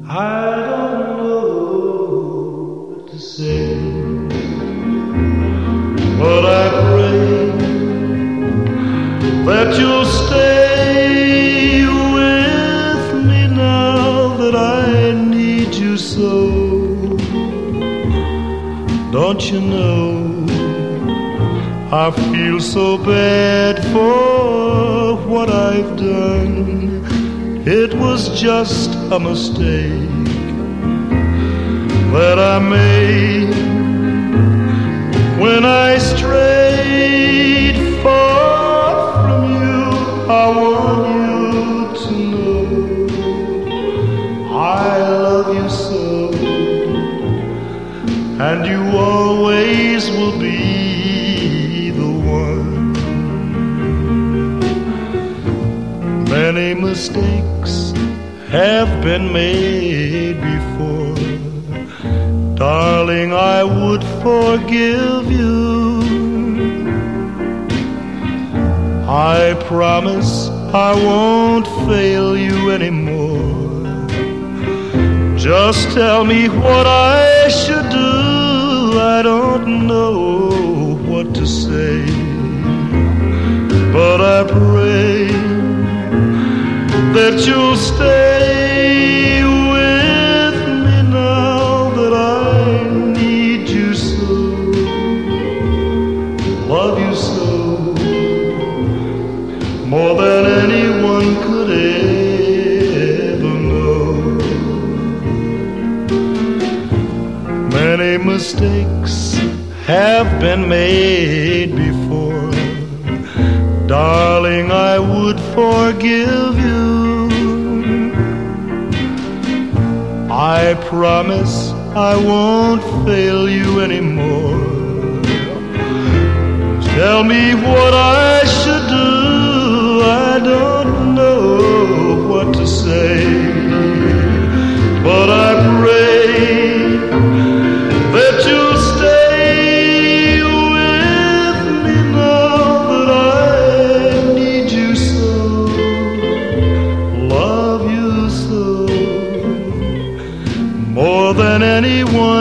I don't know what to say, but I pray that you'll stay with me now that I need you so. Don't you know, I feel so bad for what I've done. It was just a mistake that I made when I strayed far from you. I want you to know I love you so, and you always will be the one. Many mistakes have been made before, darling, I would forgive you. I promise I won't fail you anymore. Just tell me what I should do. I don't know what to say, but I pray that you'll stay with me now that I need you so, love you so, more than anyone could ever know. Many mistakes have been made before, darling, I would forgive you. I promise I won't fail you anymore. Tell me what I should do. I don't know what to say, but I pray that you'll stay with me now that I need you so, love you so, more than anyone